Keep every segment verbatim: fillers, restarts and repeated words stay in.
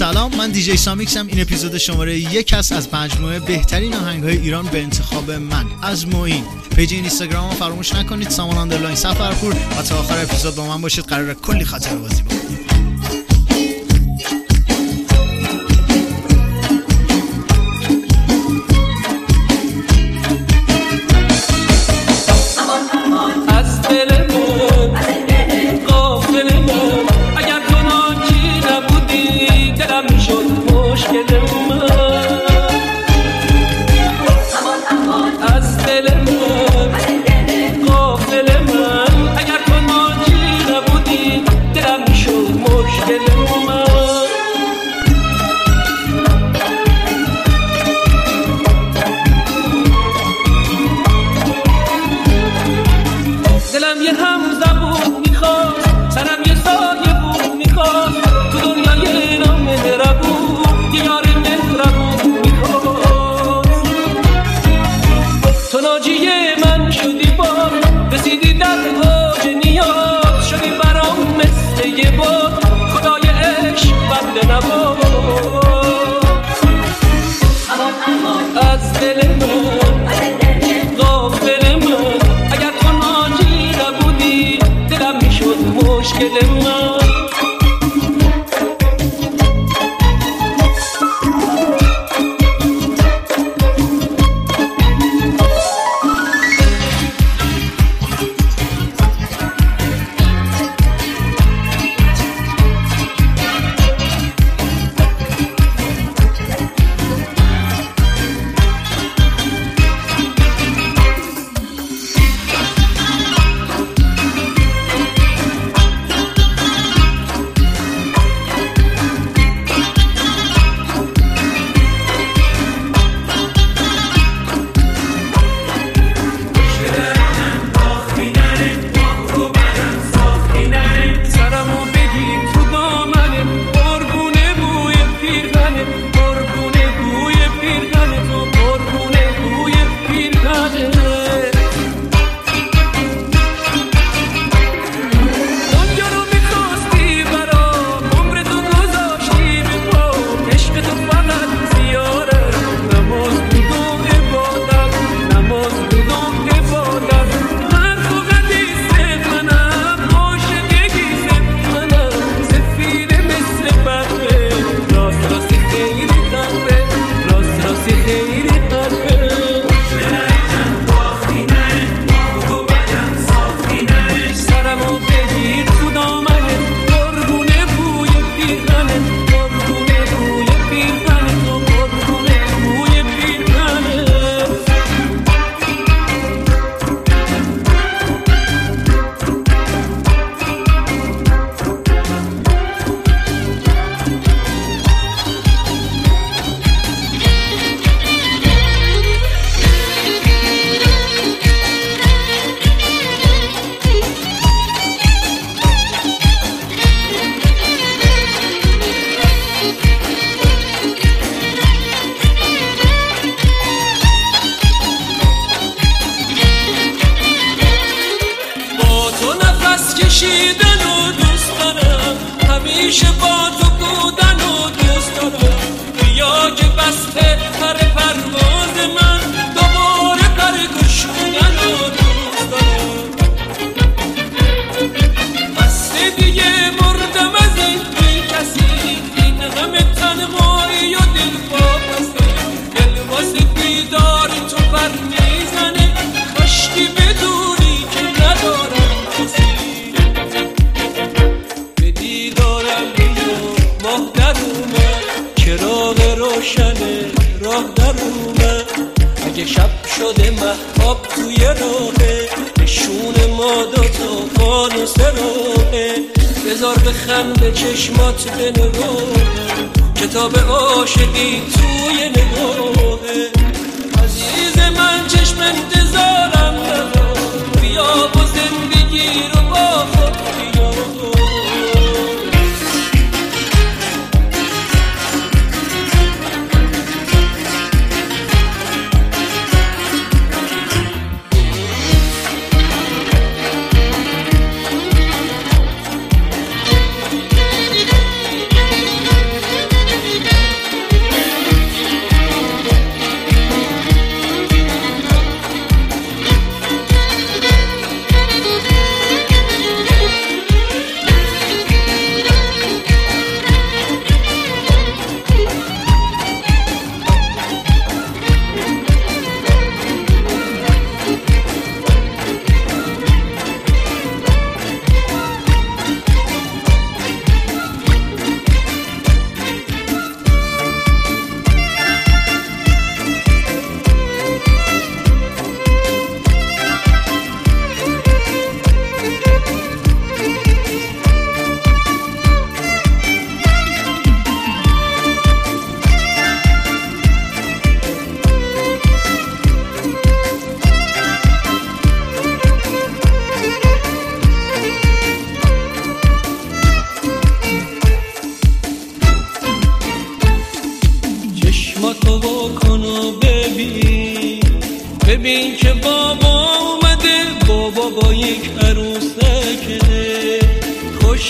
سلام، من دیجی سامیکسم. این اپیزود شماره یک است از مجموعه بهترین آهنگ‌های ایران به انتخاب من از معین. پیج اینستاگرام رو فراموش نکنید، سامان اندرلاین سفرپور، و تا آخر اپیزود با من باشید. قراره کلی خاطره بازی بکنیم.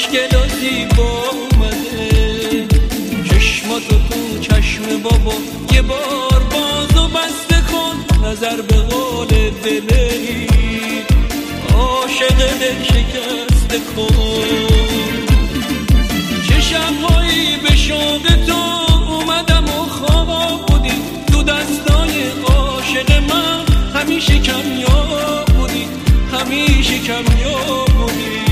خوشگل و زیبا اومده، چشماتو تو چشم بابا یه بار باز و بسته کن، نظر به قول دلی عاشق دل شکسته کن. چه شبهایی به شوق تو اومدم و خواب بودی، تو دستای عاشق من همیشه کمیاب بودی، همیشه کمیاب بودی.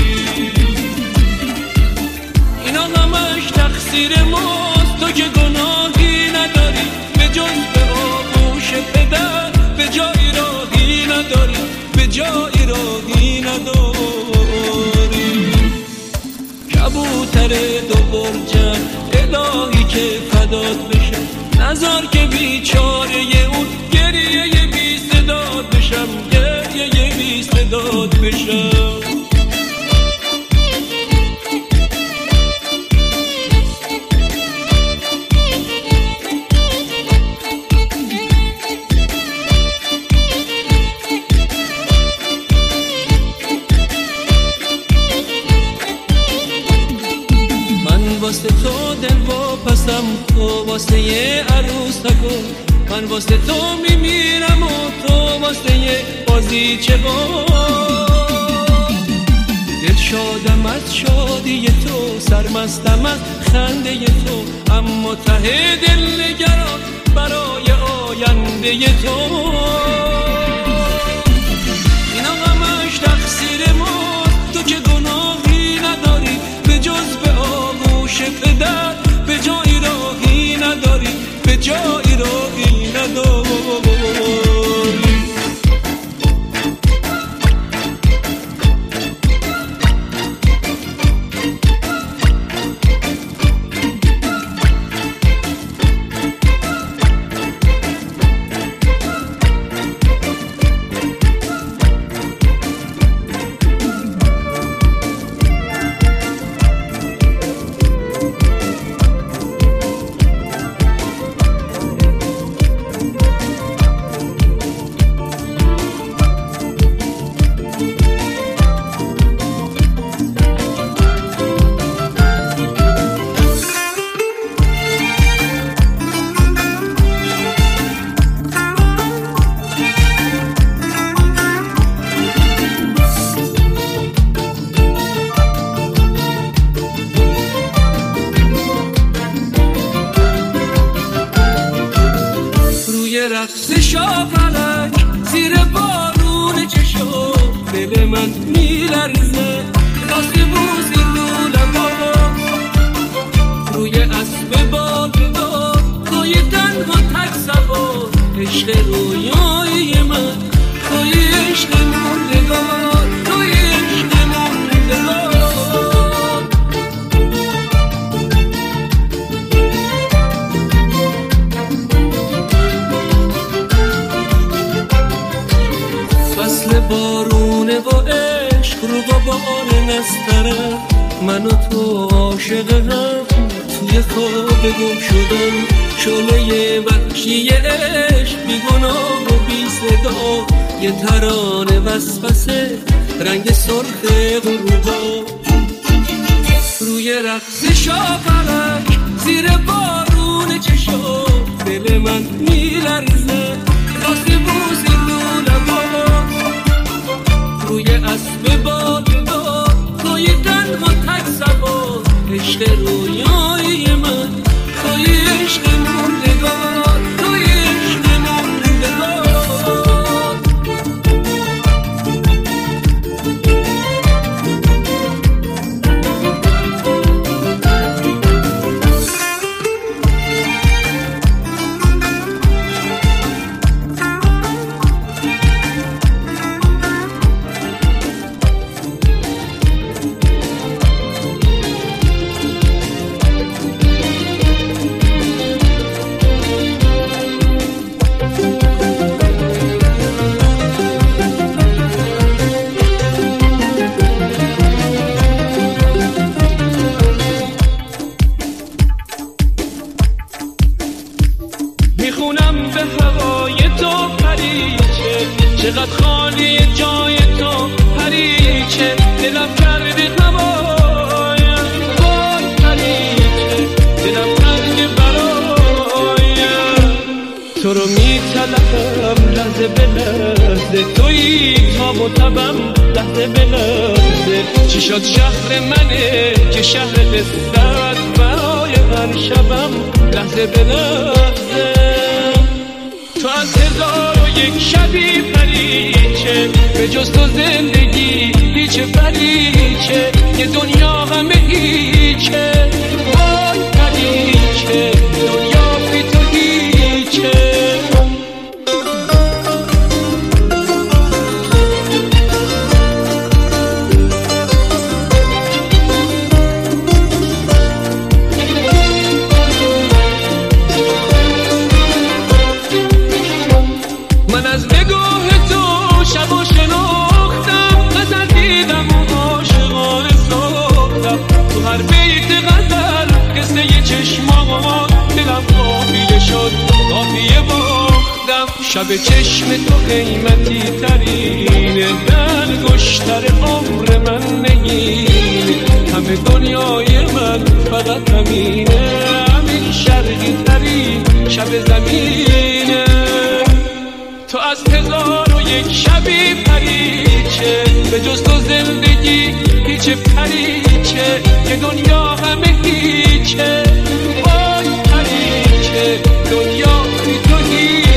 اینا همش تقصیر ماست، تو که گناهی نداری، به جز به آغوش پدر به جایی راهی نداری، به جایی راهی نداری. کبوتر دو برجم الهی که فدات بشم، نذار که بیچاره اون گریه بی صدات بشم، گریه بی صدات بشم. واسه تو دل واپسم، تو واسه یه عروسکو، من واسه تو میمیرم و تو واسه یه بازیچه با. دل شادم از شادی تو، سرمستم از خنده تو، اما ته دل نگران برای آینده تو. اینا همش تقصیر ما، تو که گناهی نداری، به جز به آغوش پدر به جایی راهی نداری، به جایی راهی نداری. رقص شاپلک زیر بارون چشم، دل من میلرزه واسه بوسی لولم بابا. روی اسب بادبار توی تنها تک سوار، عشق رویای من توی عشق موندگار، توی عشق موندگار. فصل بارونه و عشق رو بار نسترم، من و تو عاشق هم توی خواب گم شدم. شعله وحشی عشق بی گناه و بی صدا، یه ترانه وسوسه رنگ سرخ غروبا. روی رقص شاپلک زیر بارون چشم، دل من میلرزه واسه بوسی لولم بابا. روی اسب بادبار توی تنها تک سوار، عشق رویای من توی عشق موندگار، توی عشق موندگار. مثل تویی تاب و تبم لحظه به لحظه. چی شد شهر منه که شهر لذت برای هر شبم لحظه به لحظه. تو از هزار و یک شبی پریچه، به جز تو زندگی هیچه پریچه، یه دنیا همه هیچه، وای پریچه، دنیا بی تو هیچه. شب چشم تو قیمتی ترینه، دلگشتر عمر من نگینه، همه دنیای من فقط همینه، همین شرقی ترین شب زمینه. تو از هزار و یک شبی پریچه، به جز تو زندگی هیچ پریچه، که دنیا همه هیچه، وای پریچه، دنیا بی تو هیچه.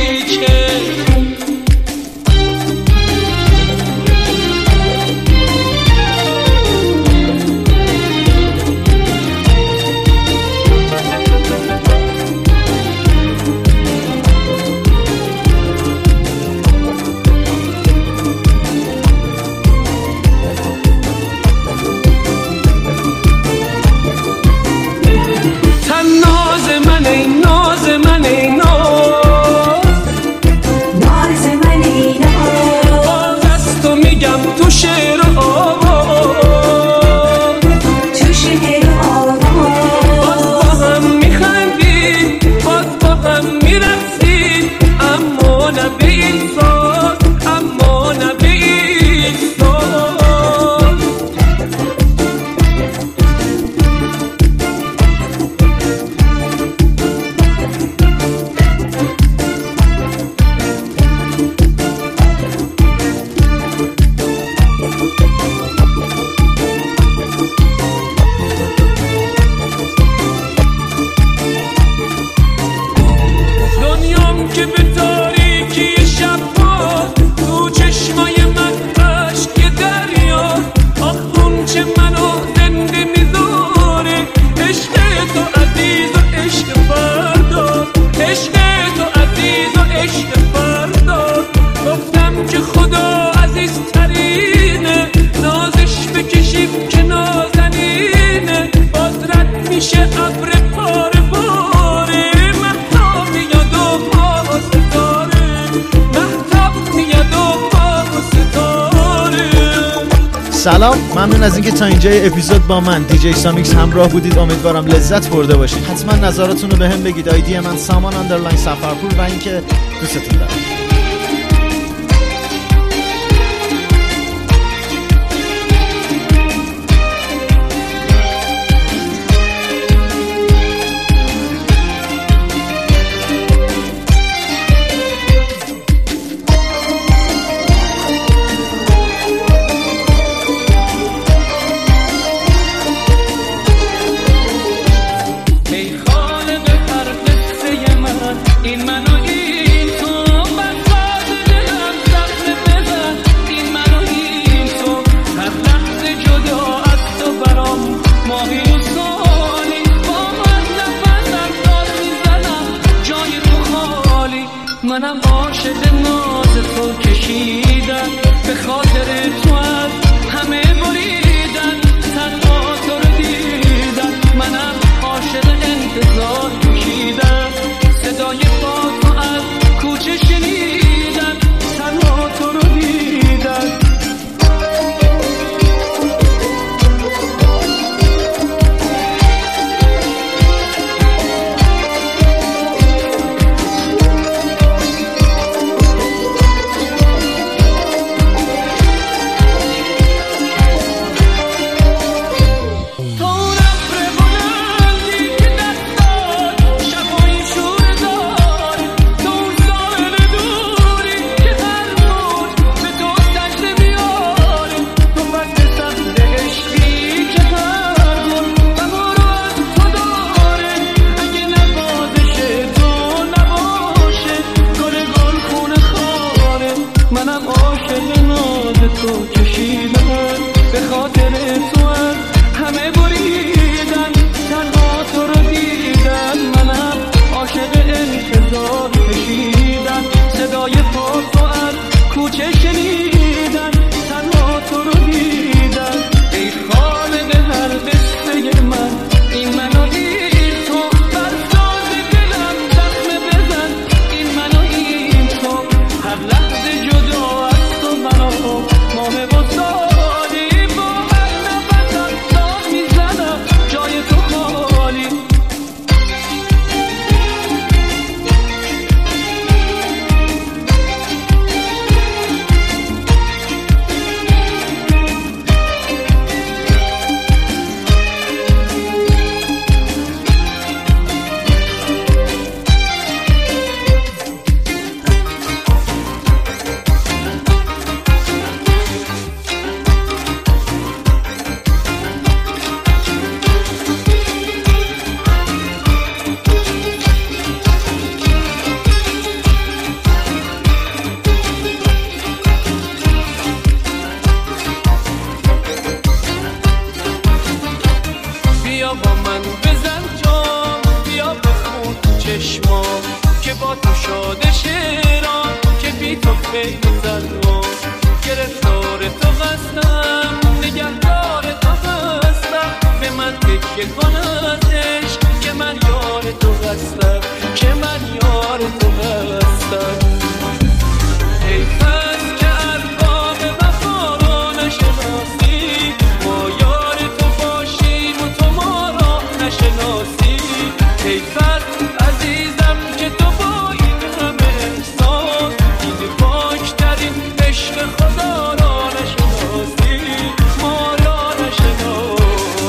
سلام، ممنون از اینکه تا اینجای اپیزود با من دیجی سامیکس همراه بودید. امیدوارم لذت برده باشید. حتما نظراتتون رو بهم بگید. آیدی من سامان اندرلاین سفرپور و اینکه دوستتون دارم. منم عاشق ناز تو کشیدم، به خاطر تو از همه بریدن، تنها تو رو دیدم. منم عاشق انتظار کشیدم، صدای پا تو از کوچه شنیدم، تنها تو رو دیدم. گریه کند عشق که من یار تو هستم، که من یار تو هستم. ای پس که ارباب وفا را نشناسی، ما یار تو باشیم و تو ما را نشناسی. ای پس عزیزم که تو با این همه احسان، این پاکترین عشق خدا را نشناسی، ما را نشناسی.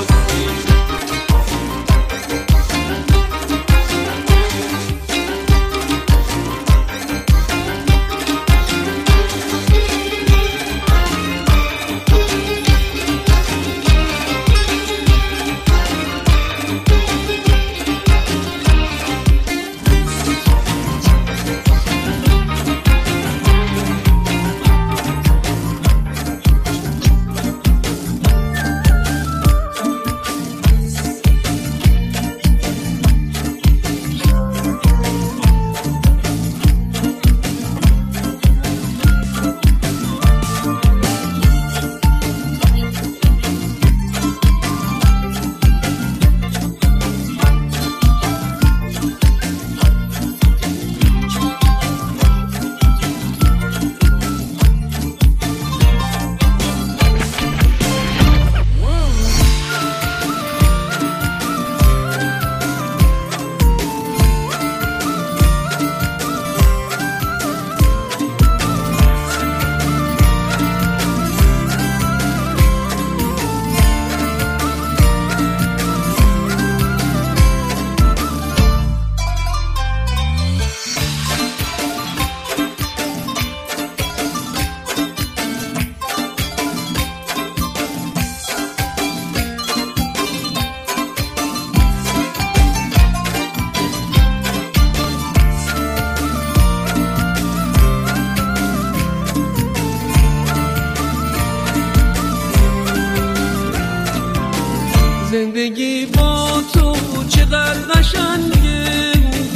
زندگی با تو چقدر قشنگه،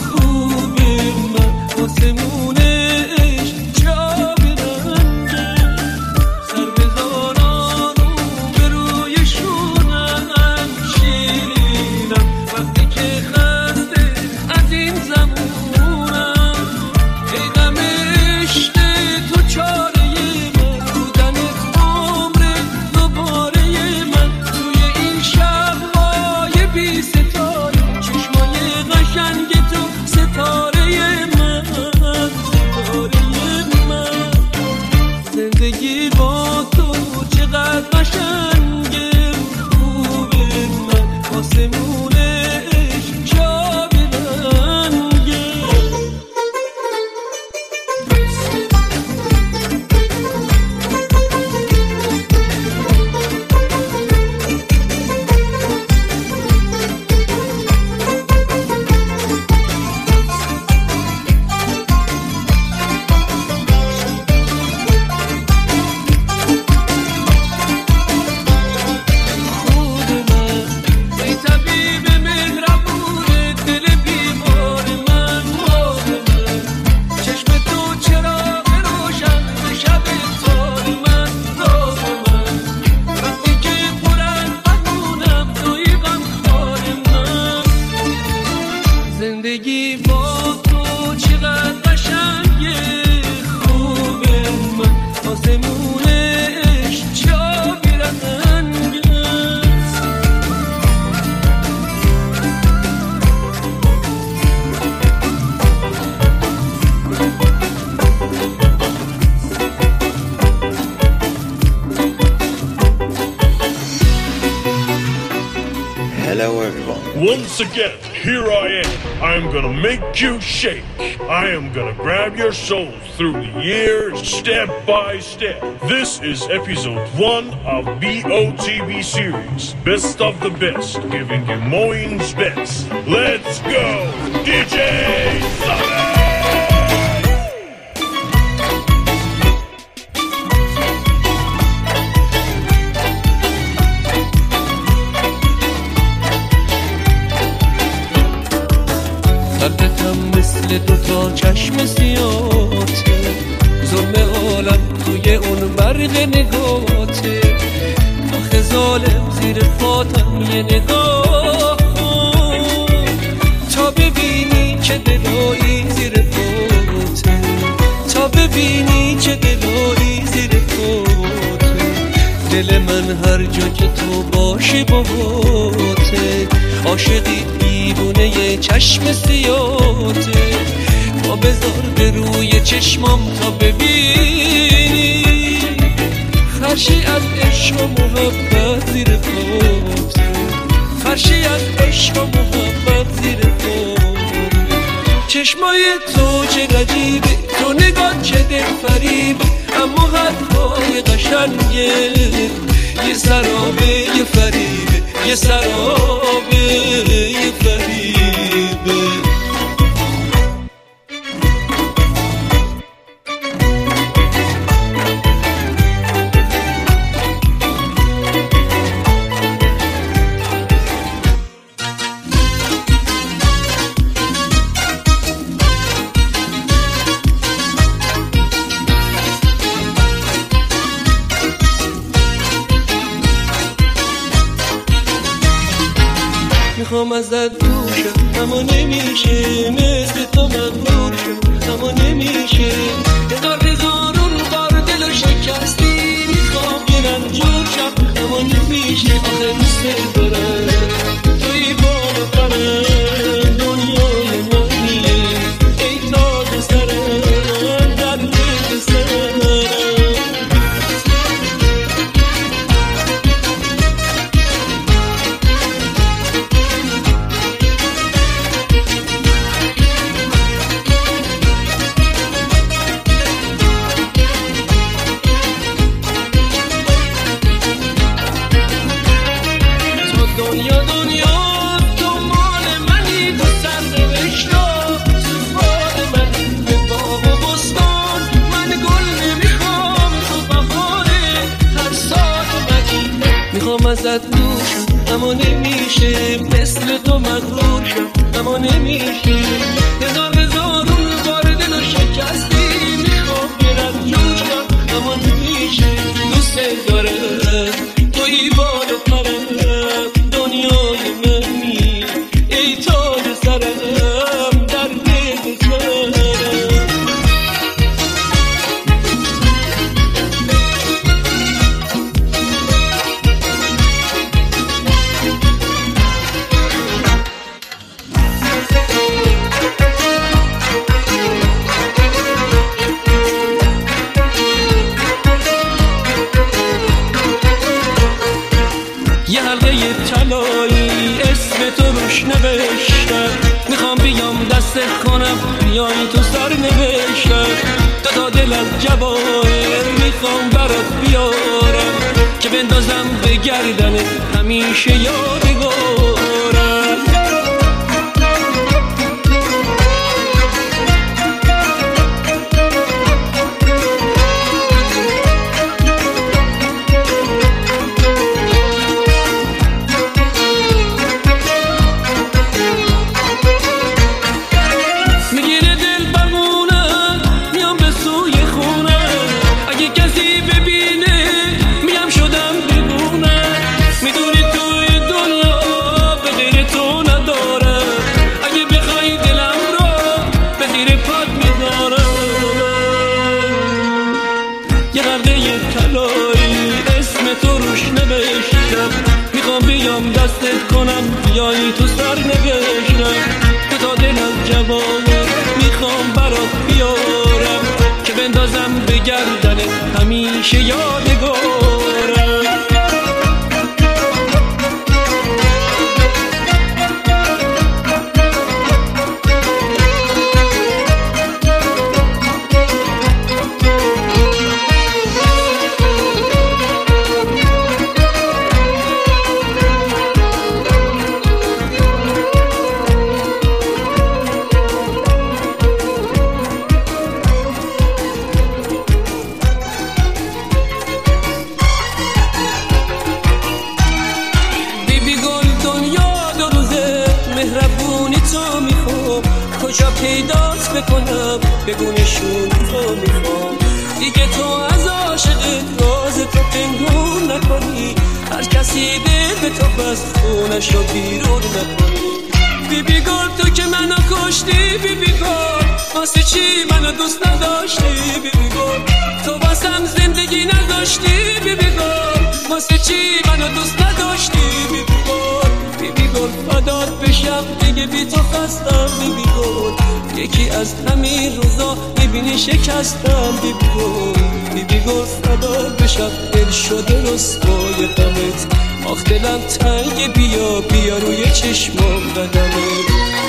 خوبه من آسمونه عشق جا برنگه. سر بزاران رو به روی شونم شیرینم، وقتی که خسته از این زمونم. ای غم عشق تو چاره من، بودنت عمر دوباره من. توی این شب‌های بی ستاره، چشمای قشنگ تو ستاره من، ستاره من. زندگی با تو چقدر قشنگه، خوبه من آسمون عشق جا برنگه. زندگی با تو چقدر قشنگه، خوبه من آسمون عشق جا برنگه. Hello everyone. Once again, here I am. I'm gonna make you shake. I am gonna grab your soul through the years, step by step. This is episode one of B O T B series, Best of the Best, giving you Moeen's best. Let's go, D J Summer! قلبتم مثل دوتا چشم سیاته، ظلم عالم توی اون برق نگاته. آخه ظالم زیر پاتم یه نگاه که دلایی زیر پاته، تا ببینی که دلایی زیر پاته. دل من هر جا که تو باشی باهاته، عاشقی دیوونه چشم سیاته. با بذار به روی چشمام تا ببینی فرشی از عشق و محبت زیر پاته، فرشی از عشق و محبت زیر پاته. چشمای تو چه عجیبه، تو نگاه چه دل فریبه، اما حرفای قشنگه یه سرابه یه فریبه، یه سرابه یه فریبه. میخوام ازت دور شم اما نمیشه، مثل تو مغرور شم اما نمیشه. هزار هزارون بار دلو شکستی، میخوام یه رنجور شم اما نمیشه. آخه دوست دارم توی بالا پرم، دنیای منیه ای تاج سرم در دل سرم. دنیا دنیا تو مال منی، تو سرنوشتا سفال من. به باغ و بستان من گل نمیخوام، تو بهاره هر سال اومدی. میخوام ازت دور شم اما نمیشه، مثل تو مغرور شم اما نمیشه. هزار هزارون بار دلو شکستی، میخوام برم جور شم اما نمیشه. دوست دارم توی بالا پرم، دنیای منی ای تاج سرم در دل سرم. یه حلقه طلایی اسم تو روش نوشتم، میخوام بیام دستت کنم بیای تو سر نوشتم. دو تا دل از جواهر میخوام برات بیارم، که بندازم به گردنت همیشه یادگارم. یه قرده طلایی اسم تو روش نوشتم، میخوام بیام دستت کنم بیایی تو سر نوشتم. دو تا دل از جوانه میخوام برات بیارم، که بندازم به گردنت همیشه یادگارم. کجا پیداست بکنم بگونشون تو میخوام دیگه، تو از عاشق راز تو پنهون نکنی، هر کسی دل به تو بست خونش رو بیرون نکنی. بی بی گل تو که منو کشتی، بی واسه چی منو دوست نداشتی بی بی گل؟ تو واسم زندگی نداشتی بی بی گل. واسه چی منو دوست نداشتی بی بی گل؟ بی بی گل فدات بشم دیگه بی تو خستم بی بی گل. یکی از همین روزا میبینی شکستم بی بی گل. بی بی گل فدات بشم دل شده رسوای غمت. آخ دلم تنگ بیا بیا روی چشمام قدمت.